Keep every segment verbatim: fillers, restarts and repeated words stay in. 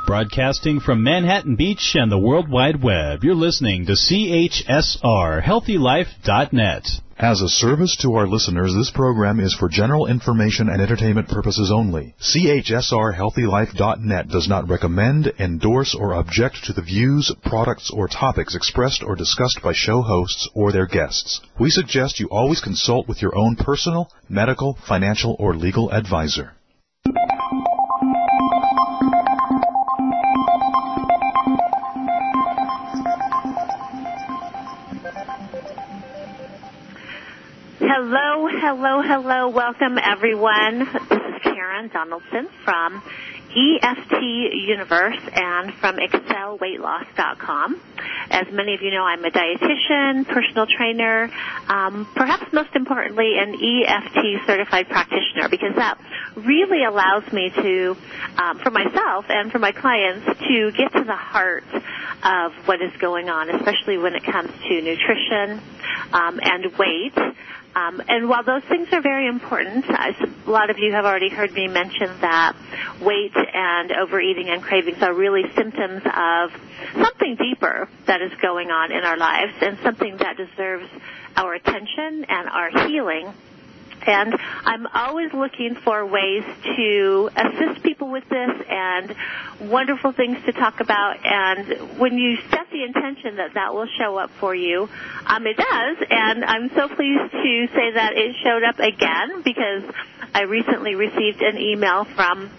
Broadcasting from Manhattan Beach and the World Wide Web, you're listening to C H S R Healthy Life dot net. As a service to our listeners, this program is for general information and entertainment purposes only. C H S R Healthy Life dot net does not recommend, endorse, or object to the views, products, or topics expressed or discussed by show hosts or their guests. We suggest you always consult with your own personal, medical, financial, or legal advisor. Hello, hello, hello. Welcome, everyone. This is Karen Donaldson from E F T Universe and from Excel Weight Loss dot com. As many of you know, I'm a dietitian, personal trainer, um, perhaps most importantly, an E F T certified practitioner, because that really allows me to, um, for myself and for my clients, to get to the heart of what is going on, especially when it comes to nutrition um, and weight. Um, and while those things are very important, I, a lot of you have already heard me mention that weight and overeating and cravings are really symptoms of something deeper that is going on in our lives and something that deserves our attention and our healing. And I'm always looking for ways to assist people with this and wonderful things to talk about. And when you set the intention that that will show up for you, um, it does. And I'm so pleased to say that it showed up again, because I recently received an email from,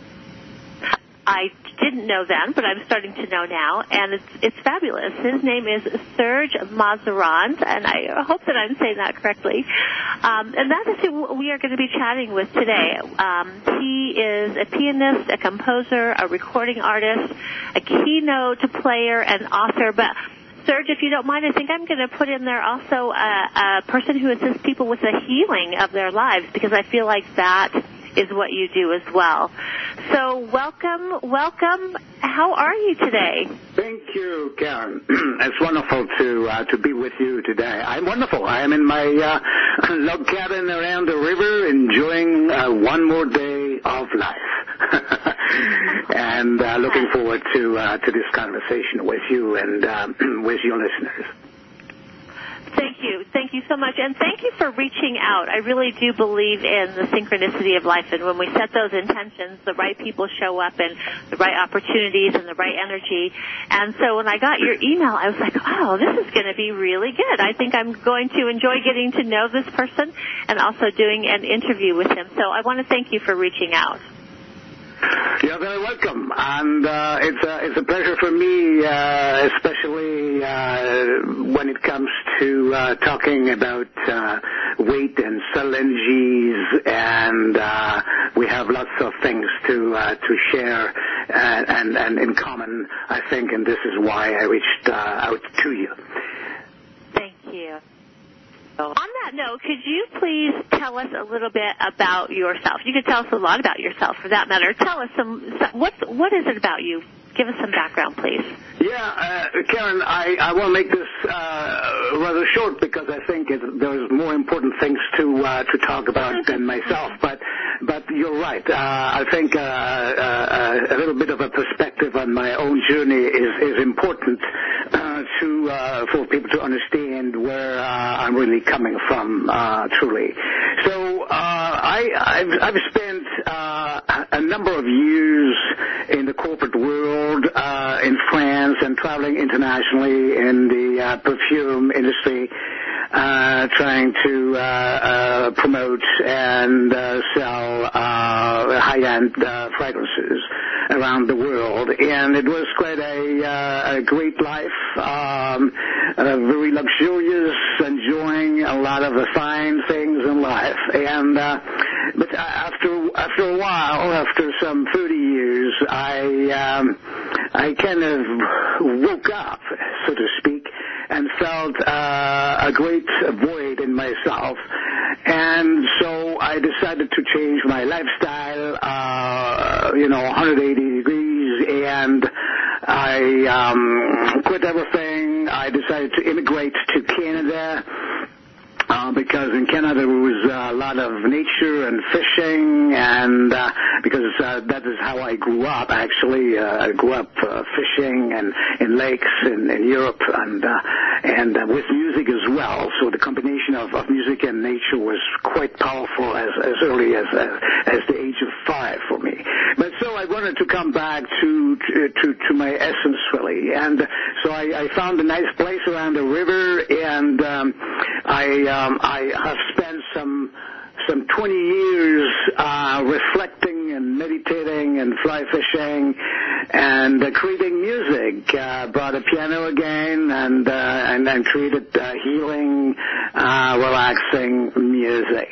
I didn't know then, but I'm starting to know now, and it's it's fabulous. His name is Serge Mazarand, and I hope that I'm saying that correctly. Um, and that is who we are going to be chatting with today. Um, he is a pianist, a composer, a recording artist, a keynote player, and author. But Serge, if you don't mind, I think I'm going to put in there also a, a person who assists people with the healing of their lives, because I feel like that is what you do as well. So welcome, welcome. How are you today? Thank you, Karen. It's wonderful to uh, to be with you today. I'm wonderful. I am in my uh, log cabin around the river, enjoying uh, one more day of life, and uh, looking forward to uh, to this conversation with you and um, with your listeners. Thank you. Thank you so much. And thank you for reaching out. I really do believe in the synchronicity of life. And when we set those intentions, the right people show up and the right opportunities and the right energy. And so when I got your email, I was like, oh, this is going to be really good. I think I'm going to enjoy getting to know this person and also doing an interview with him. So I want to thank you for reaching out. You're very welcome, and uh, it's a it's a pleasure for me, uh, especially uh, when it comes to uh, talking about uh, weight and cell energies, and uh, we have lots of things to uh, to share and, and and in common, I think, and this is why I reached uh, out to you. Thank you. On that note, could you please tell us a little bit about yourself? You could tell us a lot about yourself, for that matter. Tell us some, some what's, what is it about you? Give us some background, please. Yeah, uh, Karen, I, I will make this uh, rather short, because I think it, there's more important things to uh, to talk about than myself. But but you're right. Uh, I think uh, uh, a little bit of a perspective on my own journey is is important uh, to uh, for people to understand where uh, I'm really coming from, uh, truly. So uh, I I've, I've spent uh, a number of years in the corporate world. Uh, in France and traveling internationally in the uh, perfume industry, uh, trying to uh, uh, promote and uh, sell uh, high-end uh, fragrances around the world. And it was quite a, uh, a great life, um, uh, very luxurious, enjoying a lot of the fine things in life. And uh, but after after a while, after some thirty years, I um, I kind of woke up, so to speak, and felt uh, a great void in myself. And so I decided to change my lifestyle, uh, you know, one hundred eighty degrees, and I um, quit everything. I decided to immigrate to Canada. Uh, uh, because in Canada there was a lot of nature and fishing, and uh, because uh, that is how I grew up. Actually, uh, I grew up uh, fishing and in lakes in, in Europe, and uh, and uh, with music as well. So the combination of, of music and nature was quite powerful as as early as uh, as the age of five for me. But so I wanted to come back to to to my essence really, and so I, I found a nice place around the river, and um, I um, I have spent some some twenty years uh, reflecting and meditating and fly fishing and uh, creating music. Uh, brought a piano again and uh, and then created uh, healing, uh, relaxing music.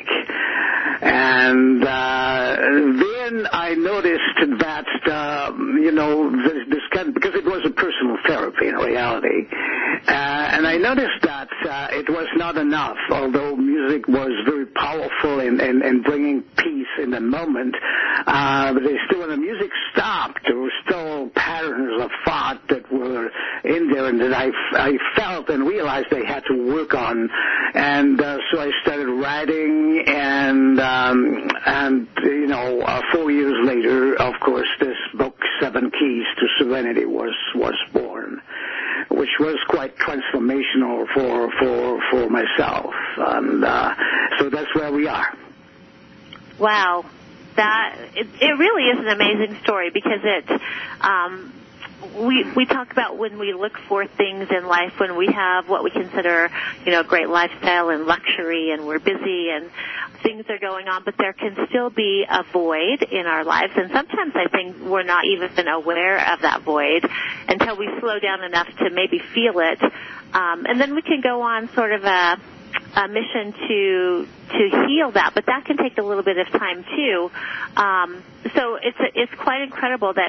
And uh, then I noticed that, uh, you know, this, this kind of, because it was a personal therapy in reality, uh, and I noticed that uh, it was not enough, although music was very powerful in, in, in bringing peace in the moment, uh, but they still, when the music stopped, there were still patterns of thought that were in there and that I, I felt and realized I had to work on. And uh, so I started writing, and um, and you know, uh, four years later, of course, this book, Seven Keys to Serenity, was was born, which was quite transformational for for for myself, and uh, so that's where we are. Wow, that it, it really is an amazing story, because it. Um, We we talk about when we look for things in life, when we have what we consider, you know, great lifestyle and luxury, and we're busy and things are going on, but there can still be a void in our lives, and sometimes I think we're not even aware of that void until we slow down enough to maybe feel it, um, and then we can go on sort of a, a mission to to heal that, but that can take a little bit of time too. Um, so it's it's quite incredible that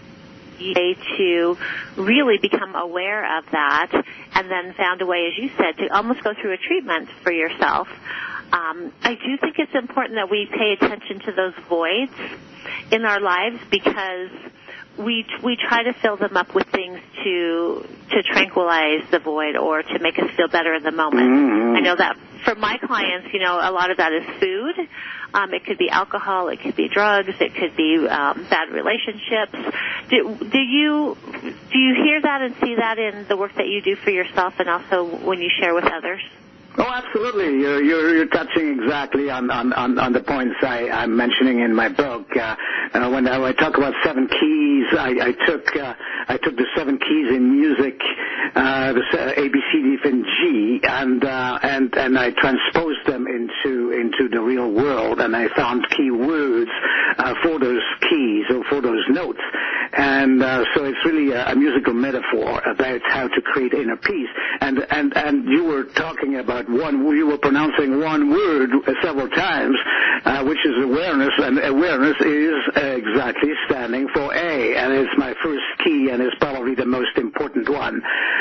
to really become aware of that, and then found a way, as you said, to almost go through a treatment for yourself. Um, I do think it's important that we pay attention to those voids in our lives, because we we try to fill them up with things to to tranquilize the void or to make us feel better in the moment. Mm-hmm. I know that for my clients, you know, a lot of that is food. Um, it could be alcohol, it could be drugs, it could be um, bad relationships. Do, do you do you hear that and see that in the work that you do for yourself, and also when you share with others? Oh, absolutely. You're, you're, you're touching exactly on, on, on, on the points I, I'm mentioning in my book. Uh, uh, when, I, when I talk about seven keys, I, I took uh, I took the seven keys in music, uh, the A, B, C, D, F, and G, and uh, and and I transposed them into into the real world, and I found key words uh, for those keys or for those notes. And uh, so it's really a, a musical metaphor about how to create inner peace. And and and you were talking about one, you were pronouncing one word several times, uh, which is awareness, and awareness is exactly standing for A, and it's my first key, and it's probably the most important one.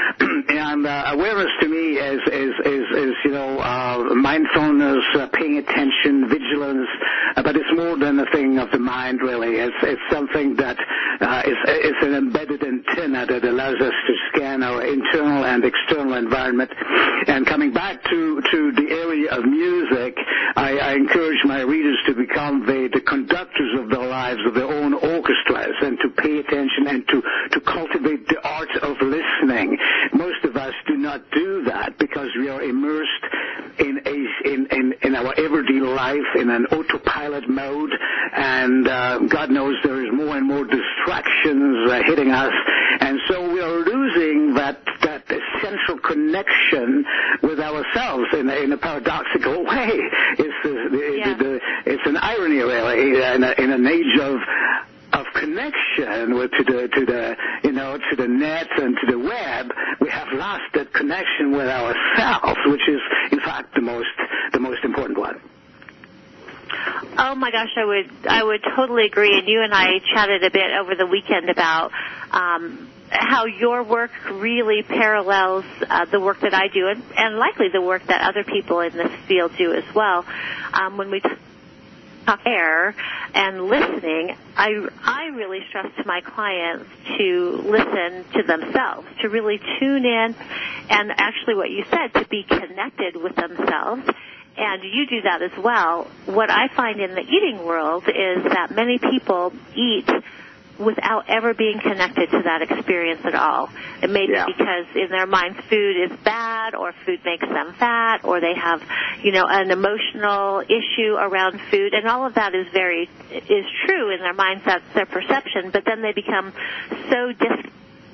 And uh, awareness to me is is is, is you know uh, mindfulness, uh, paying attention, vigilance, uh, but it's more than a thing of the mind, really. It's it's something that uh, is it's an embedded antenna that allows us to scan our internal and external environment. And coming back to to the area of music, I, I encourage my readers to become the, the conductors of their lives, of their own orchestras, and to pay attention and to, to cultivate the art of listening. Most of us do not do that because we are immersed in a, in, in, in our everyday life in an autopilot mode, and uh, God knows there is more and more distractions uh, hitting us, and so we are losing that that essential connection with ourselves in a, in a paradoxical way. It's the, yeah. the, the, it's an irony, really, in, a, in an age of of connection with, to the to the you know to the net and to the web. We have lost that connection with ourselves, which is in fact the most the most important one. Oh my gosh, I would I would totally agree. And you and I chatted a bit over the weekend about um, how your work really parallels uh, the work that I do, and, and likely the work that other people in this field do as well. Um, when we t- air and listening, I, I really stress to my clients to listen to themselves, to really tune in, and actually what you said, to be connected with themselves. And you do that as well. What I find in the eating world is that many people eat without ever being connected to that experience at all. It may be yeah. because in their minds food is bad, or food makes them fat, or they have, you know, an emotional issue around food, and all of that is very, is true in their minds. That's their perception, but then they become so dis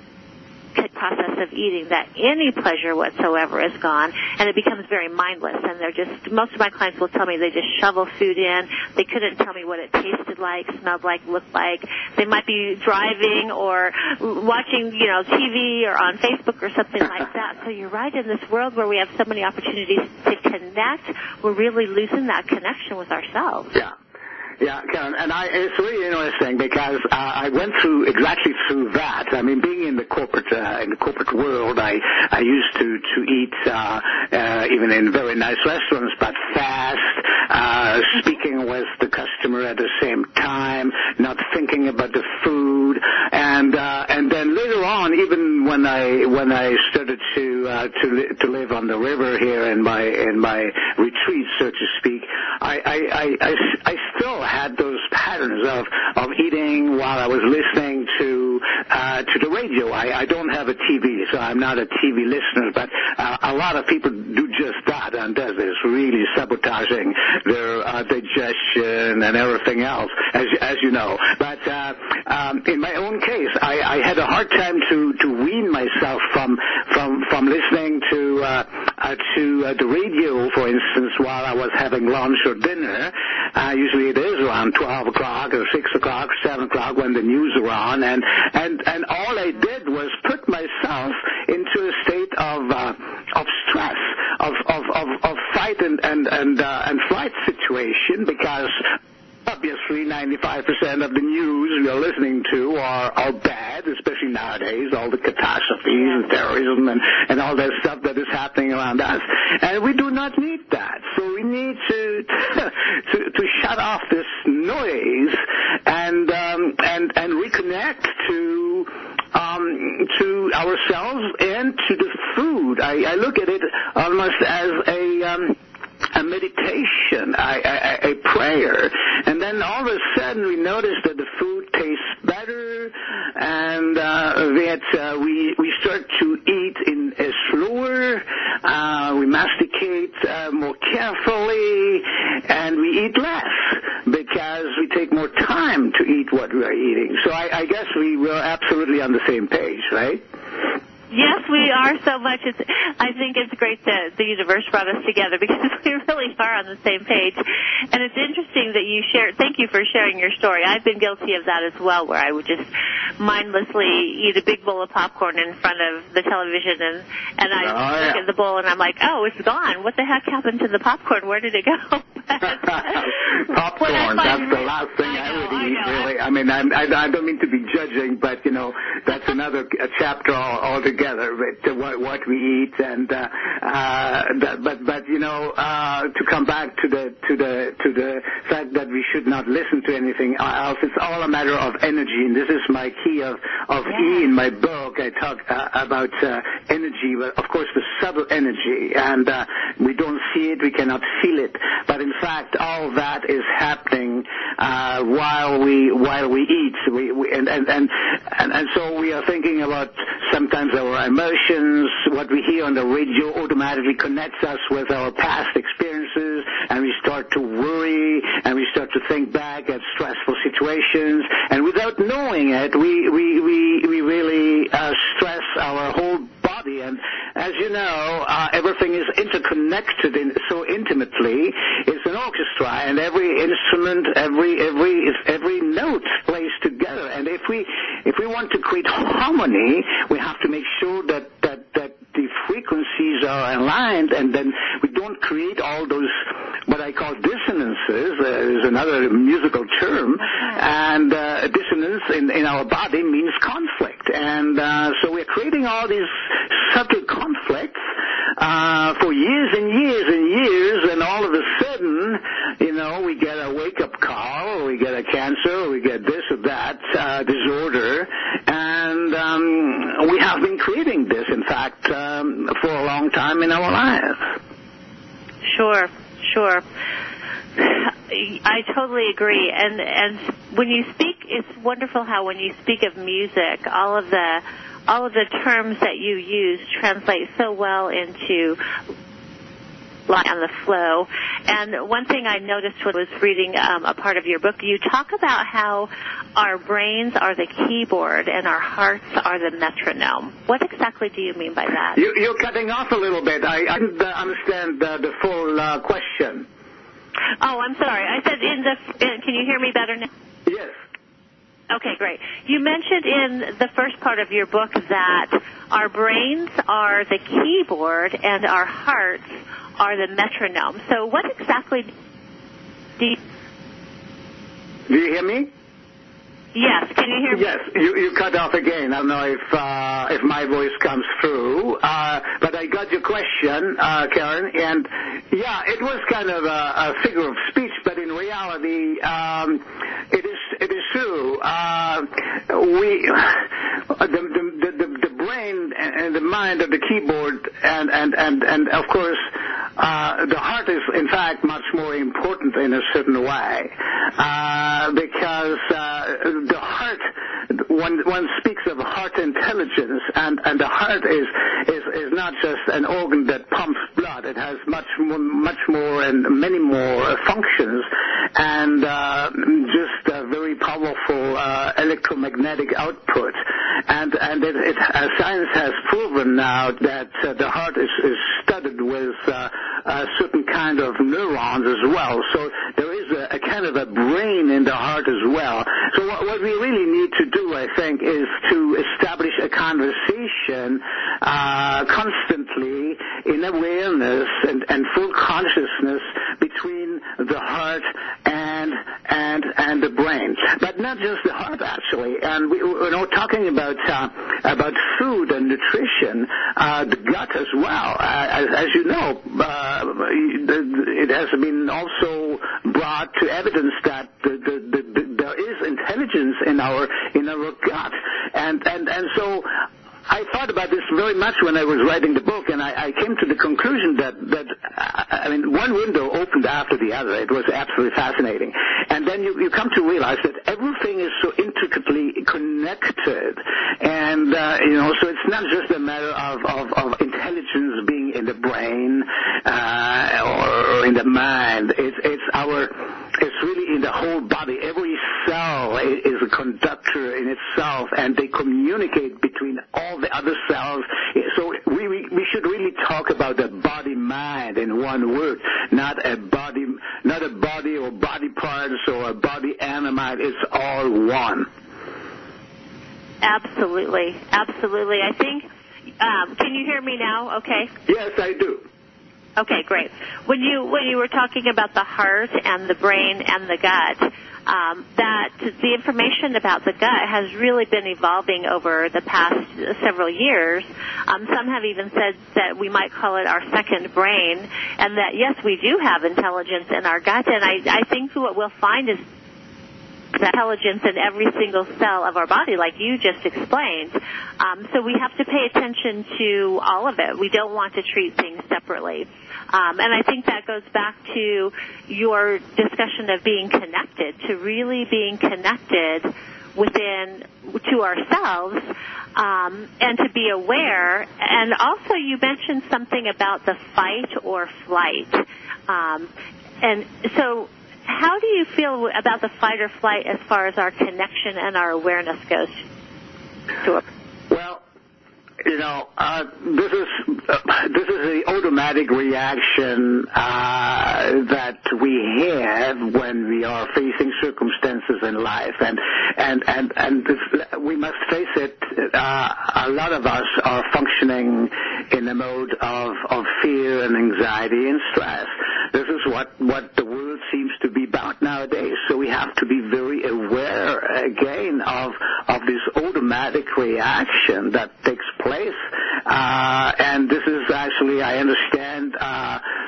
process of eating that any pleasure whatsoever is gone, and it becomes very mindless. And they're just, most of my clients will tell me they just shovel food in. They couldn't tell me what it tasted like, smelled like, looked like. They might be driving or watching, you know, T V or on Facebook or something like that. So you're right, in this world where we have so many opportunities to connect, we're really losing that connection with ourselves. Yeah. Yeah, Karen, and I, it's really interesting because uh, I went through exactly through that. I mean, being in the corporate uh, in the corporate world, I I used to to eat uh, uh, even in very nice restaurants, but fast, uh, speaking with the customer at the same time, not thinking about the food, and uh, and then later on, even when I when I started to uh, to li- to live on the river here in my in my retreat, so to speak, I I I, I, I still had those patterns of, of eating while I was listening to uh, to the radio. I, I don't have a T V, so I'm not a T V listener, but uh, a lot of people do just that, and does this, really sabotaging their uh, digestion and everything else, as, as you know. But uh, um, in my own case, I, I had a hard time to, to wean myself from from from listening to uh, uh, to uh, the radio, for instance, while I was having lunch or dinner. Uh, usually it is around twelve o'clock or six o'clock, seven o'clock when the news are on, and and and all I did was put myself into a state of uh, of stress, of of of, of fight and and and, uh, and flight situation, because obviously ninety-five percent of the news we are listening to are, are bad, especially nowadays, all the catastrophes and terrorism and, and all that stuff that is happening around us. And we do not need that. So we need to to, to shut off this noise and um, and and reconnect to um, to ourselves and to the food. I, I look at it almost as a um, a meditation, a, a, a prayer, and then all of a sudden we notice that the food tastes better, and uh, that uh, we we start to eat in a slower, uh, we masticate uh, more carefully, and we eat less because we take more time to eat what we are eating. So I, I guess we were absolutely on the same page, right? Yes, we are so much. It's, I think it's great that the universe brought us together because we really are on the same page. And it's interesting that you share. Thank you for sharing your story. I've been guilty of that as well, where I would just mindlessly eat a big bowl of popcorn in front of the television, and and I oh, yeah. look at the bowl and I'm like, oh, it's gone. What the heck happened to the popcorn? Where did it go? Popcorn. That's the last thing I, know, I would eat. I really. I mean, I'm, I I don't mean to be judging, but you know, that's another chapter altogether. With what, what we eat, and uh, uh, that, but but you know, uh, to come back to the to the to the fact that we should not listen to anything else. It's all a matter of energy, and this is my key of of yeah. E in my book. I talk uh, about uh, energy, but of course the subtle energy, and uh, we don't see it, we cannot feel it, but in fact all that is happening uh, while we while we eat. We, we and, and and and and so we are thinking about sometimes our Our emotions, what we hear on the radio automatically connects us with our past experiences, and we start to worry, and we start to think back at stressful situations, and without knowing it, we we we, we really uh, stress our whole body. And as you know, uh, everything is interconnected in, so intimately. It's an orchestra, and every instrument, every every every note plays together. And if we if we want to create harmony, we have to make sure that that that the frequencies are aligned, and then we don't create all those what I call dissonances. Uh, is another musical term, and uh, dissonance in, in our body means conflict, and uh, so we're creating all these subtle conflicts uh, for years and years and years, and all of a sudden, you know, we get a wake-up call. cancer, we get this or that uh, disorder, and um, we have been creating this, in fact, um, for a long time in our lives. Sure, sure. I totally agree. And and when you speak, it's wonderful how when you speak of music, all of the all of the terms that you use translate so well into on the flow. And one thing I noticed when I was reading um, a part of your book, you talk about how our brains are the keyboard and our hearts are the metronome. What exactly do you mean by that? You, you're cutting off a little bit. I, I didn't uh, understand uh, the full uh, question. Oh, I'm sorry. I said in the. In, can you hear me better now? Yes. Okay, great. You mentioned in the first part of your book that our brains are the keyboard and our hearts are the metronome. So what exactly do you... Do you hear me? Yes, can you hear me? Yes, you, you cut off again. I don't know if uh, if my voice comes through, uh, but I got your question, uh, Karen, and yeah, it was kind of a, a figure of speech, but in reality, um, it is it is true. Uh, we the, the the the brain and the mind are the keyboard, and and and and of course, uh, the heart is in fact much more important in a certain way, uh, because. Uh, The heart, one, one speaks of heart intelligence, and, and the heart is, is, is not just an organ that pumps blood. It has much more, much more and many more functions, and uh, just a very powerful uh, electromagnetic output. And, and it, it, uh, science has proven now that uh, the heart is, is studded with uh, a certain kind of neurons as well. So there is a, a kind of a brain in the heart as well. So what, what we really need to do, I think, is to establish a conversation uh, constantly in awareness and, and full consciousness between the heart and and and the brain, but not just the heart actually. And we, you know, talking about uh, about food and nutrition, uh, the gut as well. Uh, as, as you know, uh, it has been also brought to evidence that the, the, the, the, there is intelligence in our in our gut, and and and so. I thought about this very much when I was writing the book, and I, I came to the conclusion that, that, I mean, one window opened after the other. It was absolutely fascinating. And then you, you come to realize that everything is so intricately connected. And, uh, you know, so it's not just a matter of, of, of intelligence being in the brain uh, or, or in the mind. It's, it's our, it's really in the whole body. Every cell is a conductor in itself, and they communicate between all the other cells. So we, we we should really talk about the body mind in one word, not a body not a body or body parts or a body animal. It's all one. Absolutely, absolutely. I think. Um, can you hear me now? Okay. Yes, I do. Okay, great. When you when you were talking about the heart and the brain and the gut, um, that the information about the gut has really been evolving over the past several years. Um, some have even said that we might call it our second brain, and that yes, we do have intelligence in our gut. And I, I think what we'll find is intelligence in every single cell of our body, like you just explained. Um, so we have to pay attention to all of it. We don't want to treat things separately. Um, and I think that goes back to your discussion of being connected, to really being connected within to ourselves, um, and to be aware. And also you mentioned something about the fight or flight. Um, and so how do you feel about the fight or flight as far as our connection and our awareness goes to it? Well, you know, uh, this is uh, this is the automatic reaction uh, that we have when we are facing circumstances in life, and and and and this, we must face it. Uh, a lot of us are functioning in a mode of of fear and anxiety and stress. This is what what the world seems to be about nowadays. So we have to be very aware again of of this automatic reaction that takes place. Uh, and this is actually, I understand, uh,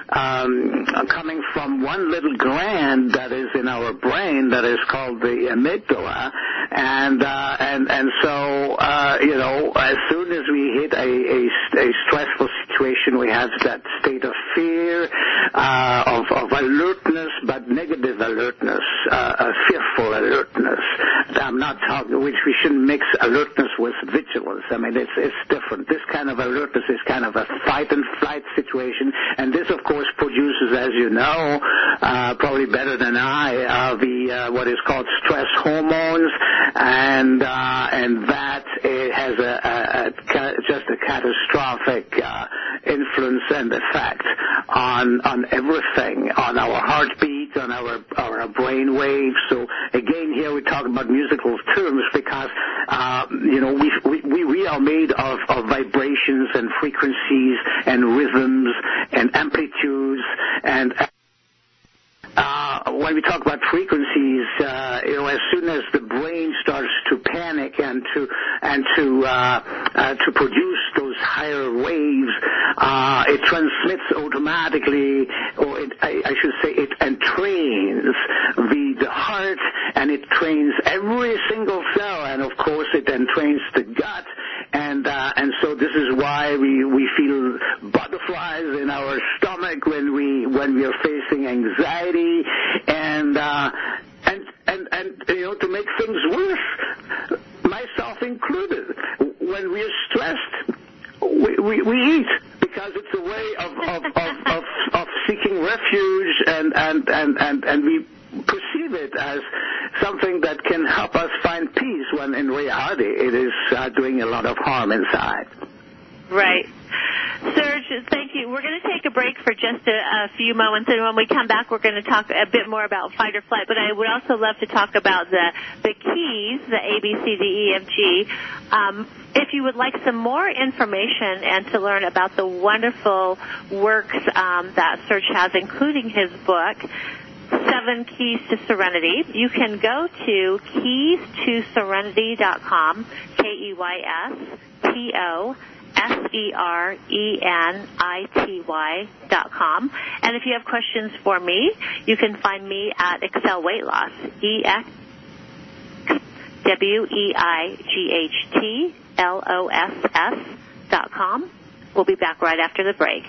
um, coming from one little gland that is in our brain that is called the amygdala, and uh, and and so uh, you know, as soon as we hit a, a, a stressful situation, we have that state of fear, uh, of, of alertness, but negative alertness, uh, a fearful alertness. I'm not talking, which we shouldn't mix alertness with vigilance. I mean, it's it's different. This kind of alertness is kind of a fight and flight situation, and this, of course, produces, as you know, uh, probably better than I, uh, the uh, what is called stress hormones, and uh, and that it has a, a, a just a catastrophic uh, influence and effect on on everything, on our heartbeat, on our our brain waves. So again, here we talk about musical terms because uh, you know we we we are made of, of vibrations and frequencies and rhythms and amplitudes and. Uh, when we talk about frequencies, uh, you know, as soon as the brain starts to panic and to and to uh, uh, to produce those higher waves, uh, it transmits automatically, or it, I, I should say, it entrains the the heart, and it trains every single cell, and of course, it entrains the gut. And uh, and so this is why we, we feel butterflies in our stomach when we when we are facing anxiety, and uh, and and and you know, to make things worse, myself included, when we are stressed, we, we, we eat because it's a way of of, of, of, of seeking refuge, and and, and, and, and we perceive it as something that can help us find peace, when in reality it is uh, doing a lot of harm inside. Right. Serge, thank you. We're going to take a break for just a, a few moments, and when we come back, we're going to talk a bit more about fight or flight, but I would also love to talk about the, the keys, the A, B, C, D, E, F, G. Um, if you would like some more information and to learn about the wonderful works um, that Serge has, including his book, Seven Keys to Serenity, you can go to keys to serenity dot com, K E Y S T O S E R E N I T Y dot com. And if you have questions for me, you can find me at Excel Weight Loss, E X W E I G H T L O S S dot com. We'll be back right after the break.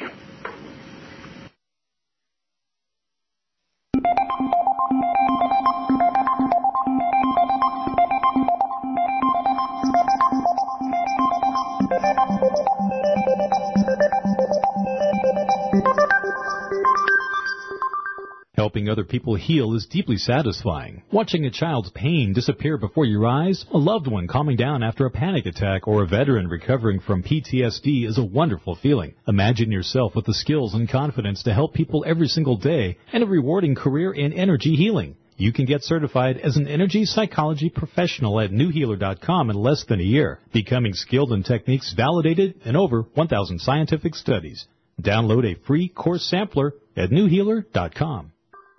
Helping other people heal is deeply satisfying. Watching a child's pain disappear before your eyes, a loved one calming down after a panic attack, or a veteran recovering from P T S D is a wonderful feeling. Imagine yourself with the skills and confidence to help people every single day and a rewarding career in energy healing. You can get certified as an energy psychology professional at new healer dot com in less than a year, becoming skilled in techniques validated in over one thousand scientific studies. Download a free course sampler at new healer dot com.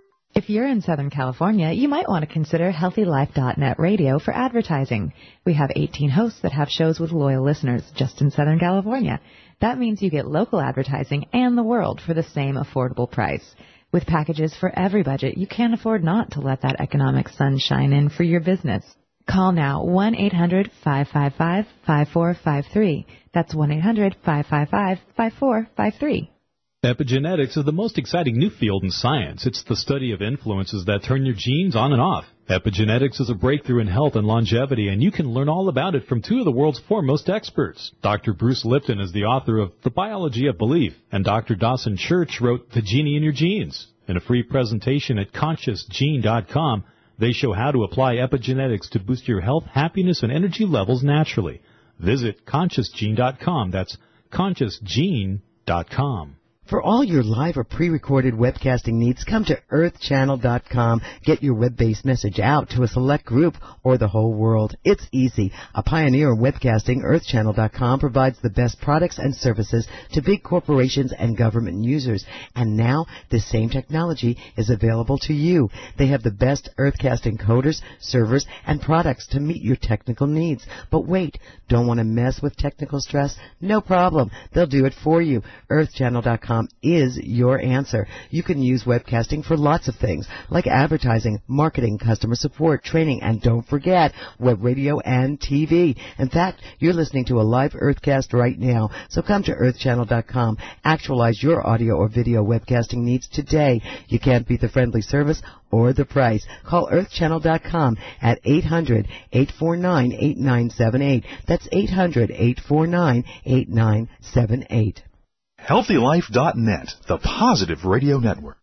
If you're in Southern California, you might want to consider healthy life dot net radio for advertising. We have eighteen hosts that have shows with loyal listeners just in Southern California. That means you get local advertising and the world for the same affordable price. With packages for every budget, you can't afford not to let that economic sun shine in for your business. Call now, one eight hundred five five five five four five three. That's one eight hundred five five five five four five three. Epigenetics is the most exciting new field in science. It's the study of influences that turn your genes on and off. Epigenetics is a breakthrough in health and longevity, and you can learn all about it from two of the world's foremost experts. Doctor Bruce Lipton is the author of The Biology of Belief, and Doctor Dawson Church wrote The Genie in Your Genes. In a free presentation at conscious gene dot com, they show how to apply epigenetics to boost your health, happiness, and energy levels naturally. Visit conscious gene dot com. That's conscious gene dot com. For all your live or pre-recorded webcasting needs, come to earth channel dot com. Get your web-based message out to a select group or the whole world. It's easy. A pioneer in webcasting, earth channel dot com provides the best products and services to big corporations and government users. And now, this same technology is available to you. They have the best earthcast encoders, servers, and products to meet your technical needs. But wait, don't want to mess with technical stress? No problem. They'll do it for you. earth channel dot com com is your answer. You can use webcasting for lots of things, like advertising, marketing, customer support, training, and don't forget, web radio and T V. In fact, you're listening to a live Earthcast right now, so come to earth channel dot com. Actualize your audio or video webcasting needs today. You can't beat the friendly service or the price. Call earth channel dot com at eight hundred, eight four nine, eight nine seven eight. That's eight hundred, eight four nine, eight nine seven eight. healthy life dot net, the positive radio network.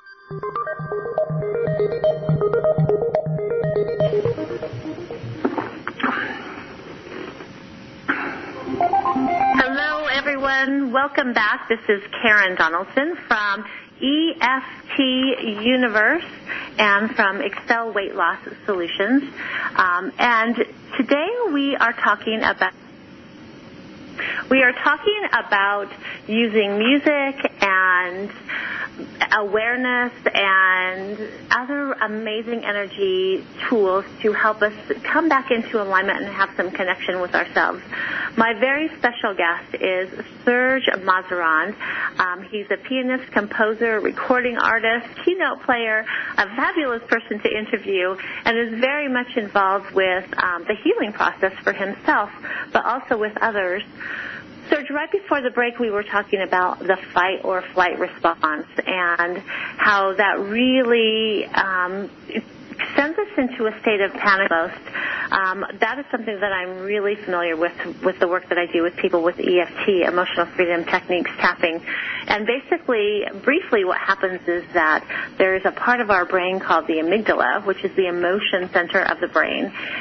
Hello, everyone. Welcome back. This is Karen Donaldson from E F T Universe and from Excel Weight Loss Solutions. Um, and today we are talking about we are talking about using music and awareness and other amazing energy tools to help us come back into alignment and have some connection with ourselves. My very special guest is Serge Mazeran. Um, he's a pianist, composer, recording artist, keynote player, a fabulous person to interview, and is very much involved with um, the healing process for himself, but also with others. Serge, right before the break, we were talking about the fight or flight response and how that really um, sends us into a state of panic most. Um, that is something that I'm really familiar with, with the work that I do with people with E F T, Emotional Freedom Techniques, tapping. And basically, briefly, what happens is that there is a part of our brain called the amygdala, which is the emotion center of the brain.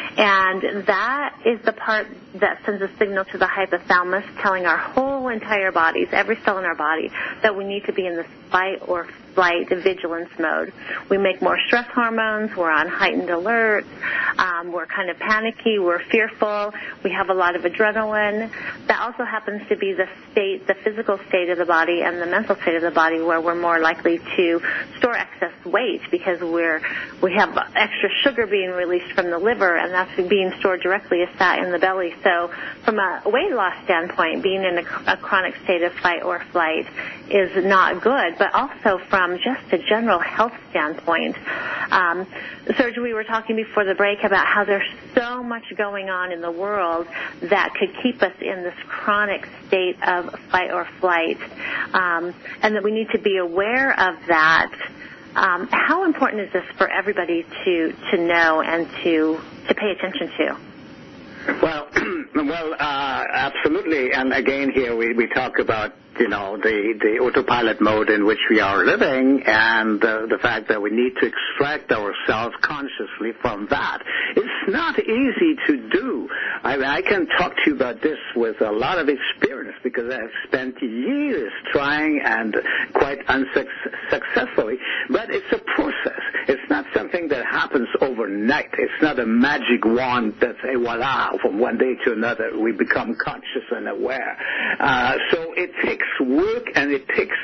And that is the part that sends a signal to the hypothalamus telling our whole entire bodies, every cell in our body, that we need to be in this fight or flight vigilance mode. We make more stress hormones. We're on heightened alert. Um, we're kind of panicky. We're fearful. We have a lot of adrenaline. That also happens to be the state, the physical state of the body and the mental state of the body where we're more likely to store excess weight because we're we have extra sugar being released from the liver, and that's being stored directly as fat in the belly. So from a weight loss standpoint, being in a, a chronic state of fight or flight is not good, but also from just a general health standpoint. Um, Serge, we were talking before the break about how there's so much going on in the world that could keep us in this chronic state of fight or flight, um, and that we need to be aware of that. Um, how important is this for everybody to, to know and to, to pay attention to? Well, well, uh, absolutely. And again, here we, we talk about, you know, the, the autopilot mode in which we are living and uh, the fact that we need to extract ourselves consciously from that. It's not easy to do. I mean, I can talk to you about this with a lot of experience because I've spent years trying and quite unsuccessfully, but it's a process. It's not something that happens overnight. It's not a magic wand that say, voila, from one day to another we become conscious and aware. Uh, so it takes work, and it takes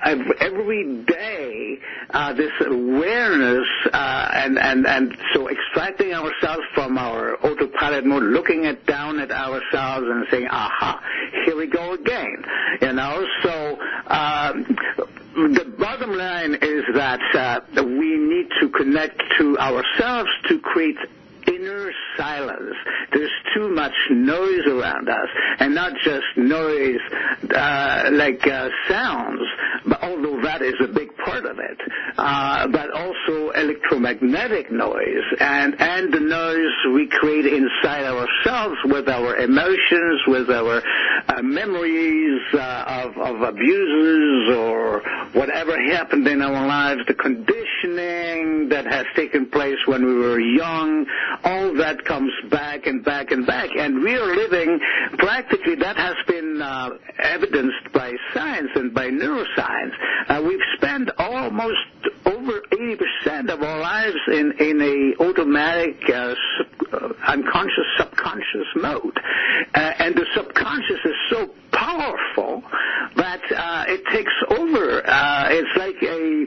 every day uh, this awareness, uh, and, and, and so extracting ourselves from our autopilot mode, looking at down at ourselves and saying, aha, here we go again. You know, so um, the bottom line is that uh, we need to connect to ourselves to create inner silence. There's too much noise around us, and not just noise uh, like uh, sounds, but although that is a big part of it, uh, but also electromagnetic noise and, and the noise we create inside ourselves with our emotions, with our uh, memories uh, of, of abuses or whatever happened in our lives, the conditioning that has taken place when we were young. All that comes back and back and back, and we are living practically, that has been uh, evidenced by science and by neuroscience. Uh, we've spent almost over eighty percent of our lives in, in a automatic, uh, sub, uh, unconscious, subconscious mode. Uh, and the subconscious is so powerful that uh, it takes over. Uh, it's like a,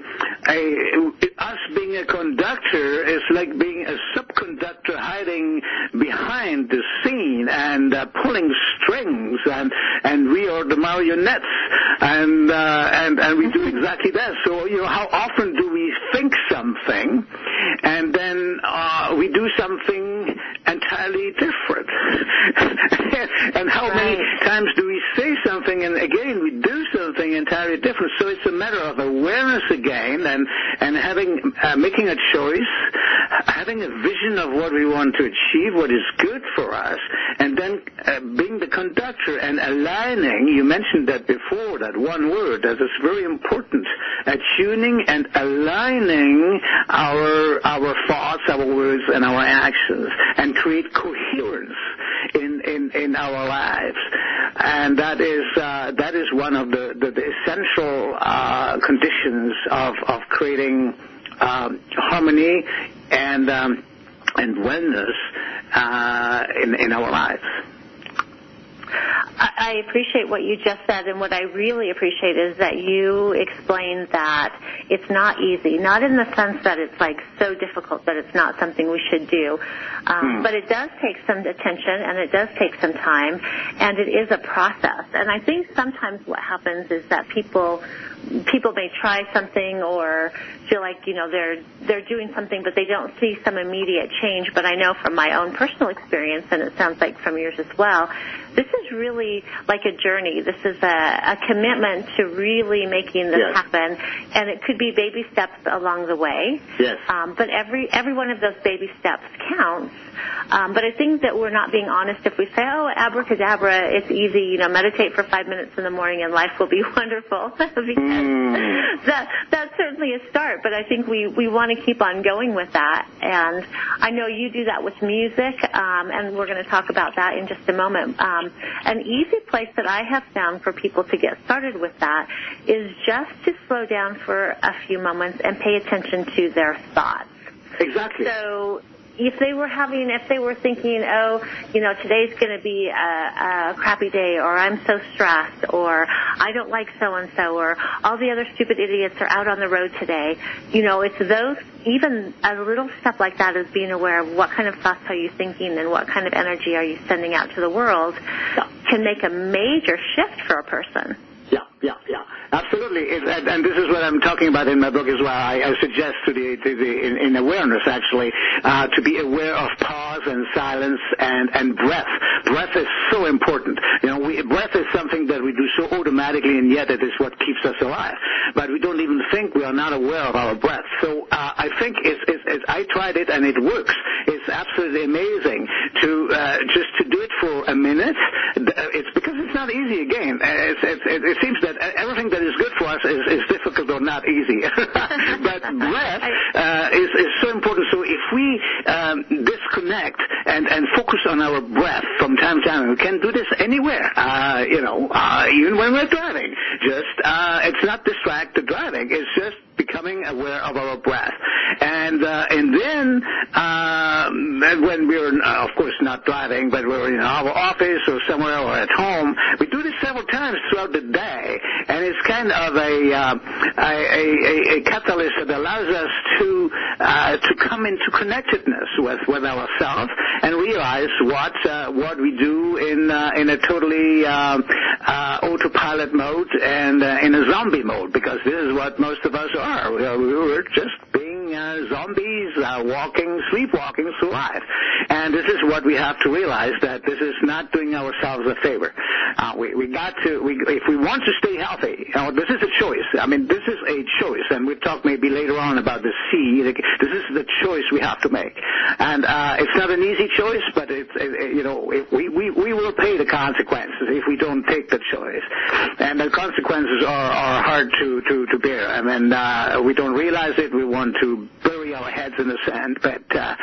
a us being a conductor is like being a subconductor hiding behind the scene and uh, pulling strings, and and we are the marionettes, and uh, and and we do exactly that. So you know, how often do we think something, and then uh, we do something entirely different? And how many times do we say something, and again we do something entirely different? So it's a matter of awareness again, and and having uh, making a choice, having a vision of what we want to achieve, what is good for us, and then uh, being the conductor and aligning. You mentioned that before, that one word that is very important: attuning and aligning our our thoughts, our words, and our actions, and create coherence in in, in our lives. And that is uh, that is one of the the, the essential uh, conditions of of creating um, harmony and um, and wellness uh, in in our lives. I appreciate what you just said, and what I really appreciate is that you explained that it's not easy, not in the sense that it's like so difficult that it's not something we should do, um, hmm. but it does take some attention and it does take some time, and it is a process. And I think sometimes what happens is that people people may try something or feel like, you know, they're they're doing something, but they don't see some immediate change. But I know from my own personal experience, and it sounds like from yours as well, this is really like a journey. This is a, a commitment to really making this yes. happen, and it could be baby steps along the way. Yes. Um, but every every one of those baby steps counts. Um, but I think that we're not being honest if we say, oh, abracadabra, it's easy, you know, meditate for five minutes in the morning and life will be wonderful. because mm. that, that's certainly a start, but I think we, we want to keep on going with that. And I know you do that with music, um, and we're going to talk about that in just a moment. Um, an easy place that I have found for people to get started with that is just to slow down for a few moments and pay attention to their thoughts. Exactly. So if they were having, if they were thinking, oh, you know, today's going to be a, a crappy day, or I'm so stressed, or I don't like so-and-so, or all the other stupid idiots are out on the road today, you know, it's those, even a little step like that is being aware of what kind of thoughts are you thinking and what kind of energy are you sending out to the world can make a major shift for a person. Yeah, yeah, yeah. Absolutely, it, and, and this is what I'm talking about in my book as well. I, I suggest to the, to the in, in awareness, actually, uh, to be aware of pause and silence and, and breath. Breath is so important. You know, we, breath is something that we do so automatically, and yet it is what keeps us alive. But we don't even think, we are not aware of our breath. So uh, I think it's, it's, it's, I tried it and it works. It's absolutely amazing to uh, just to do it for a minute. It's because it's not easy. Again, it's, it's, it, it seems that everything that is good for us is, is difficult or not easy. But breath uh, is, is so important. So if we um, disconnect and, and focus on our breath from time to time, we can do this anywhere, uh, you know, uh, even when we're driving. Just, uh, it's not distracted driving. It's just becoming aware of our breath. And uh, and then uh, when we're, uh, of course, not driving, but we're in our office or somewhere or at home, we do this several times throughout the day. And it's kind of a, uh, a, a, a catalyst that allows us to uh, to come into connectedness with, with ourselves and realize what uh, what we do in uh, in a totally uh, uh, autopilot mode and uh, in a zombie mode, because this is what most of us are. We are we're just being uh, zombies, uh, walking, sleepwalking through life. And this is what we have to realize, that this is not doing ourselves a favor. Uh, we, we got to, we, if we want to stay healthy, you know, this is a choice. I mean, this is a choice, and we'll talk maybe later on about the C. This is the choice we have to make. And uh, it's not an easy choice, but it's, it, you know, if we, we, we will pay the consequences if we don't take the choice. And the consequences are, are hard to, to, to bear. I mean, uh, we don't realize it. We want to bury our heads in the sand, but uh, uh,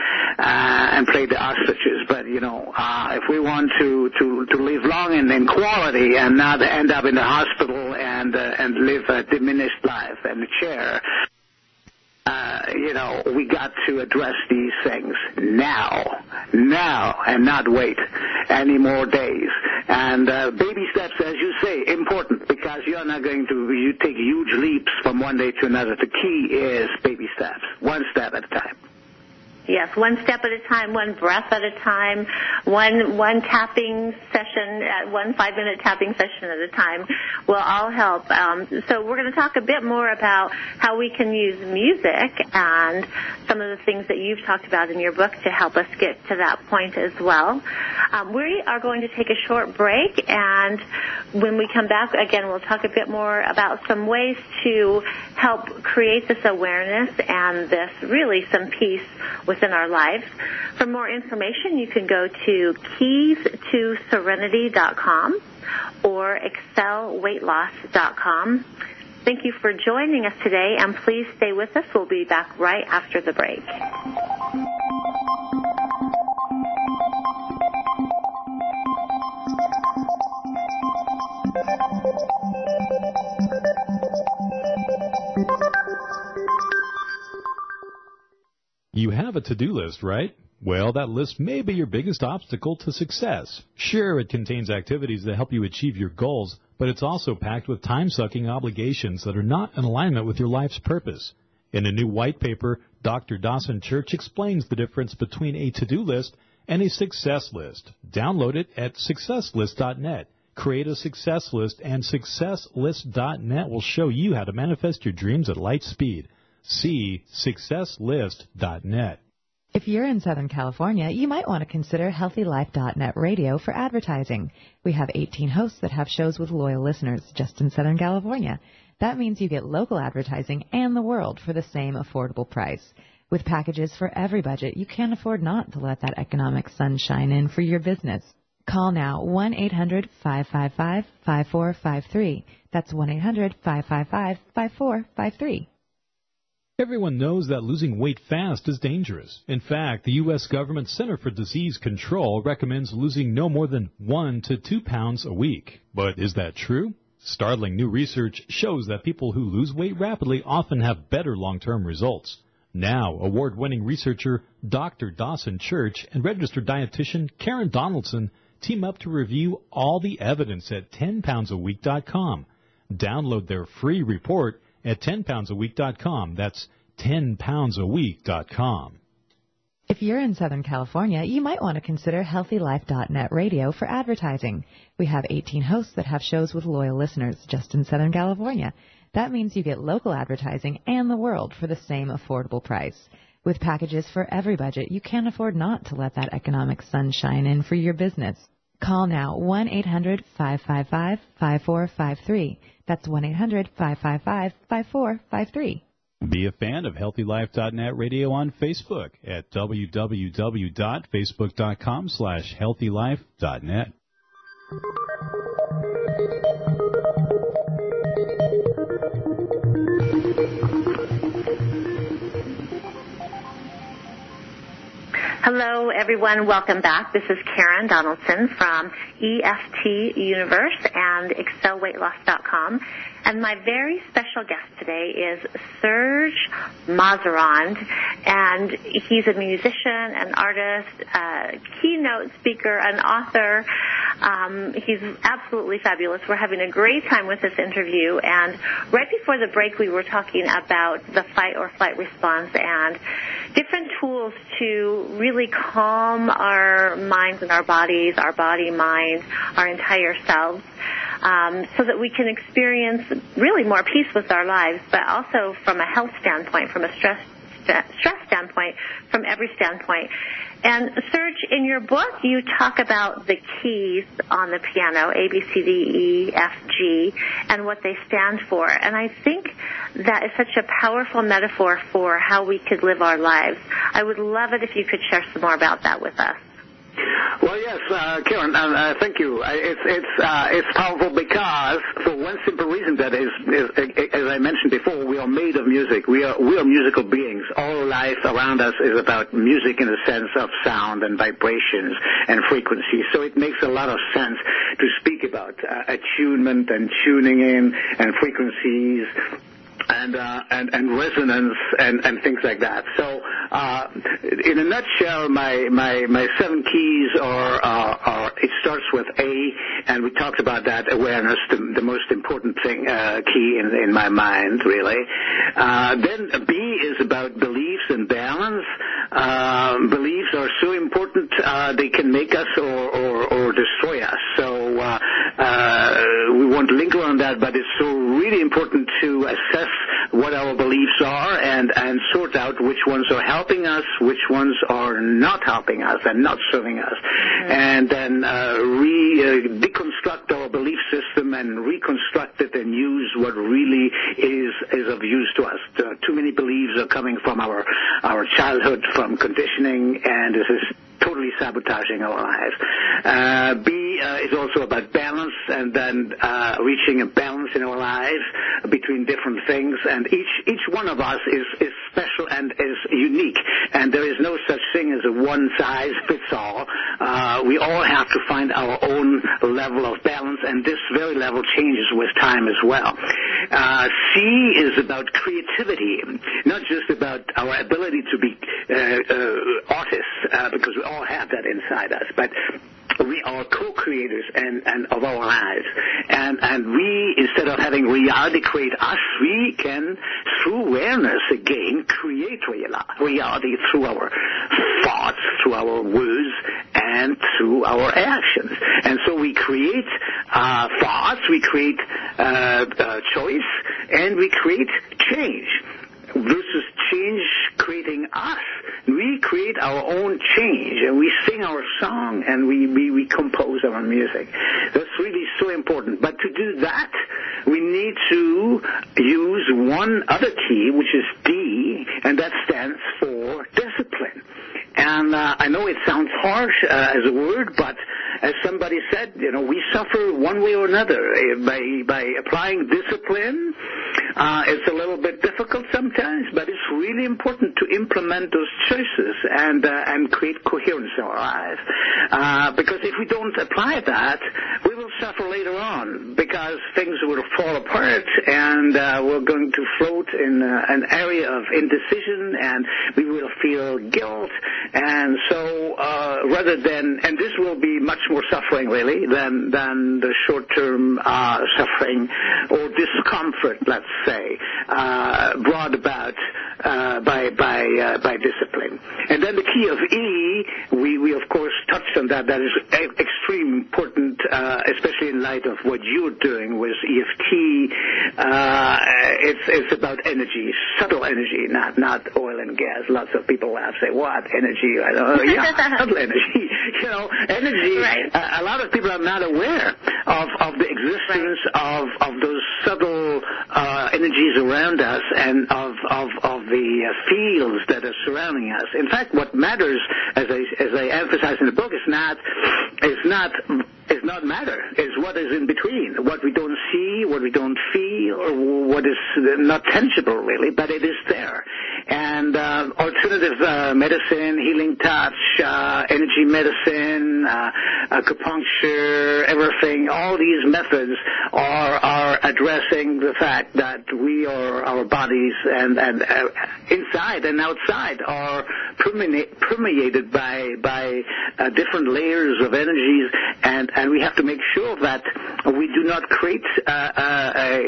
and play the ostriches. But you know, uh, if we want to, to, to live long and in quality, and not end up in the hospital and uh, and live a diminished life in a chair, uh, you know, we got to address these things now, now, and not wait any more days. And uh, baby steps, as you say, important, because you're not going to you take huge leaps from one day to another. The key is baby steps, one step at a time. Yes, one step at a time, one breath at a time, one one tapping session, uh, one five-minute tapping session at a time will all help. Um, so we're going to talk a bit more about how we can use music and some of the things that you've talked about in your book to help us get to that point as well. Um, we are going to take a short break, and when we come back, again, we'll talk a bit more about some ways to help create this awareness and this really some peace within our lives. For more information, you can go to keys to serenity dot com or excel weight loss dot com. Thank you for joining us today, and please stay with us. We'll be back right after the break. You have a to-do list, right? Well, that list may be your biggest obstacle to success. Sure, it contains activities that help you achieve your goals, but it's also packed with time-sucking obligations that are not in alignment with your life's purpose. In a new white paper, Doctor Dawson Church explains the difference between a to-do list and a success list. Download it at success list dot net. Create a success list, and success list dot net will show you how to manifest your dreams at light speed. See success list dot net. If you're in Southern California, you might want to consider healthy life dot net radio for advertising. We have eighteen hosts that have shows with loyal listeners just in Southern California. That means you get local advertising and the world for the same affordable price. With packages for every budget, you can't afford not to let that economic sun shine in for your business. Call now, one eight hundred five five five five four five three. That's one eight hundred five five five five four five three. Everyone knows that losing weight fast is dangerous. In fact, the U S Government Center for Disease Control recommends losing no more than one to two pounds a week. But is that true? Startling new research shows that people who lose weight rapidly often have better long-term results. Now, award-winning researcher Doctor Dawson Church and registered dietitian Karen Donaldson team up to review all the evidence at ten pounds a week dot com. Download their free report at ten pounds a week dot com. That's ten pounds a week dot com. If you're in Southern California, you might want to consider healthy life dot net radio for advertising. We have eighteen hosts that have shows with loyal listeners just in Southern California. That means you get local advertising and the world for the same affordable price. With packages for every budget, you can't afford not to let that economic sun shine in for your business. Call now, one eight hundred five five five five four five three. That's one eight hundred five five five five four five three. Be a fan of healthy life dot net radio on Facebook at w w w dot facebook dot com slash healthy life dot net. Hello, everyone. Welcome back. This is Karen Donaldson from E F T Universe and excel weight loss dot com. And my very special guest today is Serge Mazeron, and he's a musician, an artist, a keynote speaker, an author. Um, he's absolutely fabulous. We're having a great time with this interview, and right before the break we were talking about the fight or flight response and different tools to really calm our minds and our bodies, our body, mind, our entire selves. Um, so that we can experience really more peace with our lives, but also from a health standpoint, from a stress stress standpoint, from every standpoint. And Serge, in your book, you talk about the keys on the piano, A, B, C, D, E, F, G, and what they stand for. And I think that is such a powerful metaphor for how we could live our lives. I would love it if you could share some more about that with us. Well, yes, uh, Karen, uh, uh, thank you. Uh, It's it's uh, it's powerful because, for one simple reason, that is, is, as I mentioned before, we are made of music. We are we are musical beings. All life around us is about music in the sense of sound and vibrations and frequencies. So it makes a lot of sense to speak about uh, attunement and tuning in and frequencies. And, uh, and and resonance and, and things like that. So uh, in a nutshell, my my my seven keys are, are, are it starts with A, and we talked about that awareness, the, the most important thing uh, key in in my mind, really. Uh, then B is about beliefs and balance. Uh, beliefs are so important; uh, they can make us or or, or destroy us. So uh, uh, we won't linger on that, but it's so really important to assess what our beliefs are and, and sort out which ones are helping us, which ones are not helping us and not serving us. Mm-hmm. And then uh, re, uh, deconstruct our belief system and reconstruct it and use what really is is of use to us. Uh, too many beliefs are coming from our, our childhood, from conditioning, and this is totally sabotaging our lives. Uh, B uh, is also about balance, and then uh, reaching a balance in our lives between different things. And each each one of us is, is special and is unique. And there is no such thing as a one-size-fits-all. Uh, we all have to find our own level of balance, and this very level changes with time as well. Uh, C is about creativity, not just about our ability to be uh, uh, artists, uh, because we all have that inside us, but we are co-creators and, and of our lives. And, and we, instead of having reality create us, we can, through awareness again, create reality through our thoughts, through our words, and through our actions. And so we create uh, thoughts, we create uh, uh, choice, and we create change. Versus change creating us. We create our own change, and we sing our song, and we, we, we compose our music. That's really so important. But to do that, we need to use one other key, which is D, and that stands for discipline. And uh, I know it sounds harsh uh, as a word, but as somebody said, you know, we suffer one way or another. By, by applying discipline, uh, it's a little bit difficult sometimes, but it's really important to implement those choices and uh, and create coherence in our lives. Uh, because if we don't apply that, we will suffer later on, because things will fall apart, and uh, we're going to float in uh, an area of indecision, and we will feel guilt. And so uh, rather than, and this will be much more suffering, really, than, than the short-term uh, suffering or discomfort, let's say, uh, brought about uh, by by uh, by discipline. And then the key of E, we, we of course touched on that. That is e- extremely important, uh, especially in light of what you're doing with E F T. Uh, it's it's about energy, subtle energy, not not oil and gas. Lots of people laugh, say, "What energy?" I don't know. Yeah, subtle energy. You know, energy. Right. Uh, a lot of people are not aware of of the existence right. of of those subtle uh, energies around us and of of of the uh, fields that are surrounding us. In fact, what matters, as I as I emphasize in the book, is not is not is not matter. Is what is in between, what we don't see, what we don't feel, or what is not tangible, really, but it is there. And uh, alternative uh, medicine, healing touch, uh, energy medicine, uh, acupuncture, everything, all these methods are are addressing the fact that we are, our bodies and, and uh, inside and outside are permeate, permeated by by uh, different layers of energies, and, and we have to make sure that we do not create uh, a,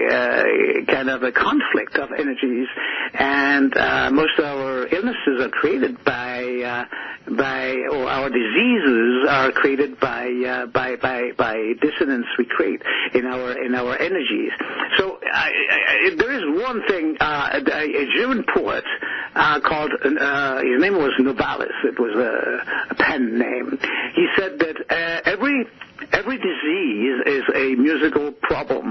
a, a kind of a conflict of energies. And uh, most of our illnesses are created by uh, by or our diseases are created by uh, by by by dissonance we create in our in our energies. So I, I, there is one thing. Uh, a, a German poet uh, called uh, his name was Novalis. It was a, a pen name. He said that uh, every every disease is a musical problem,